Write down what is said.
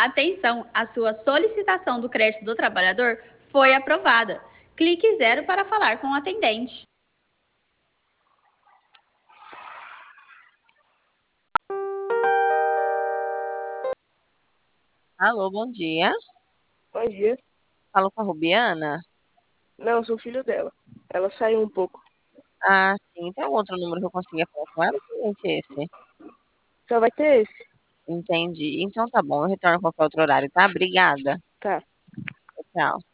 Atenção, a sua solicitação do crédito do trabalhador foi aprovada. Clique zero para falar com o atendente. Alô, bom dia. Bom dia. Falo com a Rubiana. Não, sou filho dela. Ela saiu um pouco. Ah, sim. Tem algum outro número que eu consiga falar com ela? Somente esse. Só vai ter esse? Entendi. Então tá bom, eu retorno a qualquer outro horário, tá? Obrigada. Tá. Tchau.